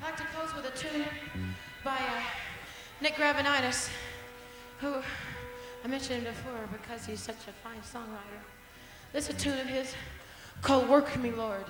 I'd like to close with a tune by Nick Gravenitis, who I mentioned him before because he's such a fine songwriter. This is a tune of his called Work Me, Lord.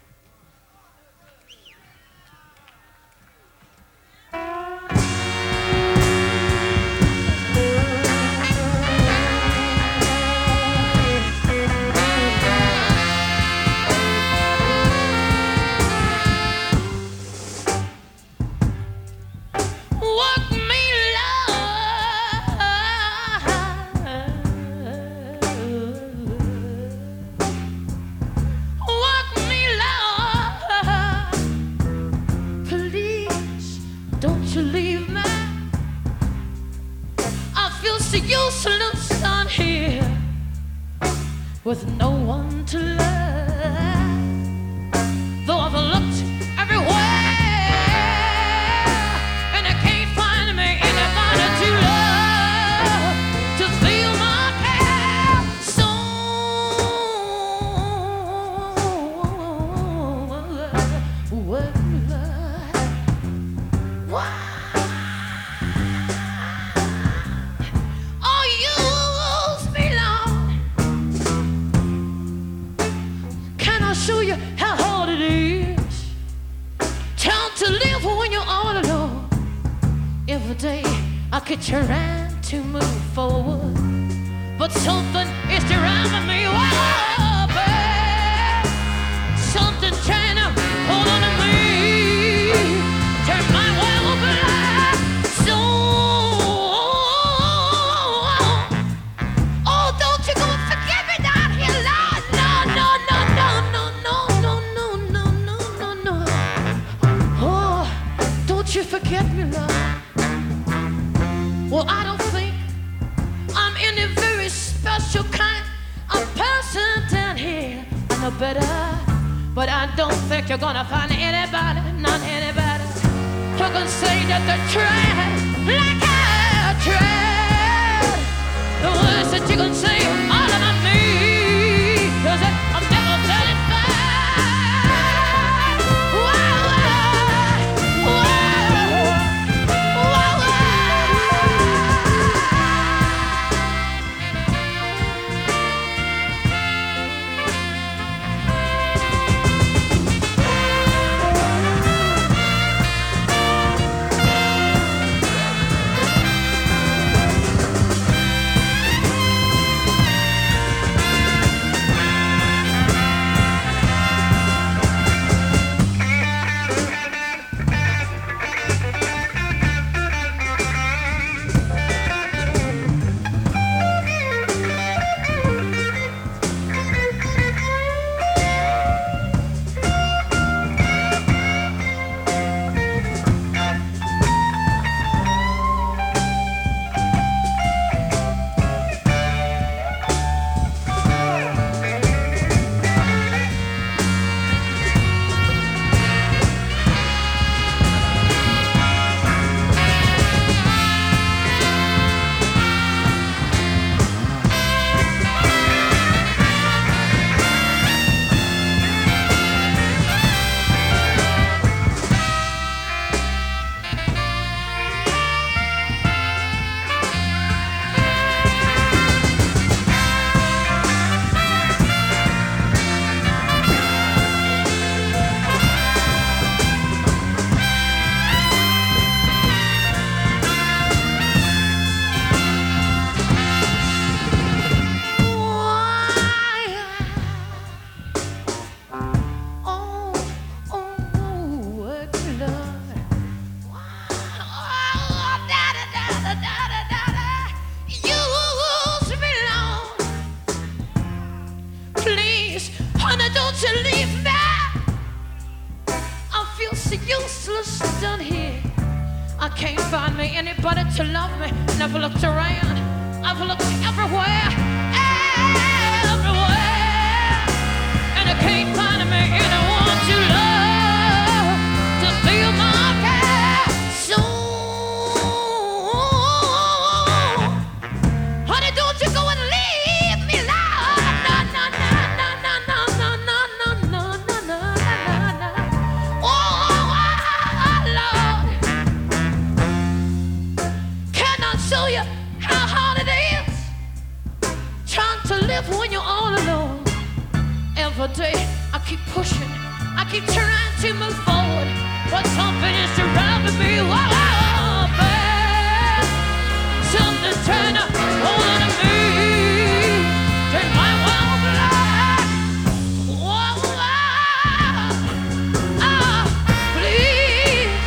Useless on here with no one to love. Though I've looked everywhere and I can't find me anybody to love, to feel my care. So what? Show you how hard it is to live when you're all alone. Every day I keep trying to move forward, but something is driving me up. Something trying to hold on to me. Turn my will back. So, oh, don't you go and forget me down here, Lord. No, no, no, no, no. Don't you forget me, love. Well, I don't think I'm any very special kind of person down here. I know better, but I don't think you're gonna find anybody, not anybody, who can say that they tried like I tried. The words that you can say all about me, 'cause I'm never satisfied. Don't you leave me. I feel so useless down here. I can't find me anybody to love me. Never looked around. I've looked everywhere, everywhere, and I can't find me anyone to love, to feel my care. So, honey, don't you go and leave me, love. No, no, no, no, no, no, no, no, no, no, no, no, no, no. Oh, every day I keep pushing, I keep trying to move forward, but something is surrounding me. Whoa, babe, something's trying to hold on to me. Turn my world black. Whoa, please,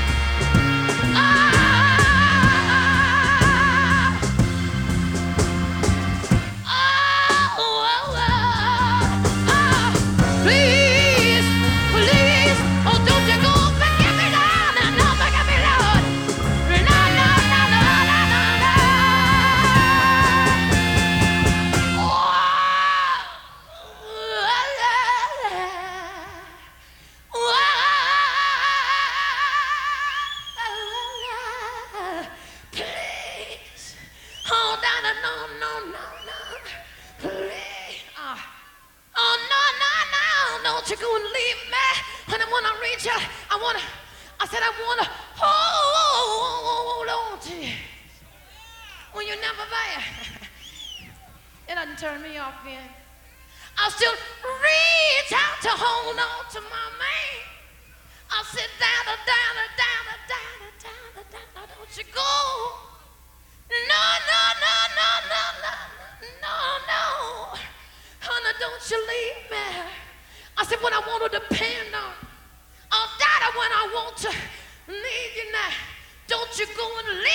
please, please, oh, don't you go forget me, Lord, and don't forget me, Lord. No, no, no, no, no, no, no. Please, oh, no, no, no, no, no, no, please. Oh, no, no, no, don't you go and leave me. And I want to reach out. I want to hold on to you. When you're never there, it doesn't turn me off again. I'll still reach out to hold on to my man. I'll sit down, don't you go. No, no, no, no, no, no, no, no. Honey, don't you leave me. I said when I want to depend on, I'll die when I want to leave you now. Don't you go and leave.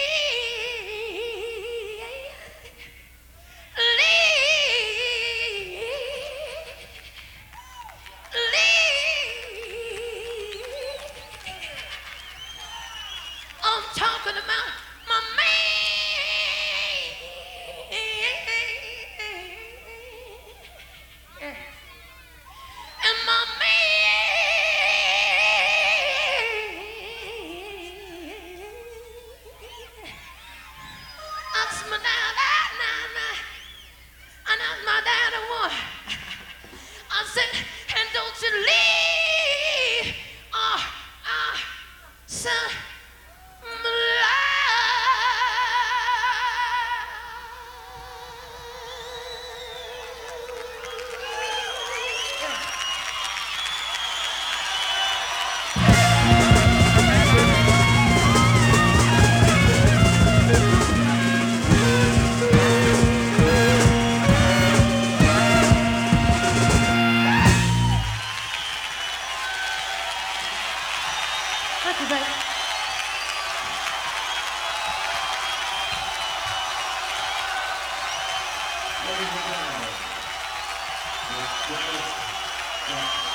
I'm talking about my man. And my man. That's my dad, and that's my daddy one. I said, and don't you leave, son. Thank you, baby. Ladies and gentlemen,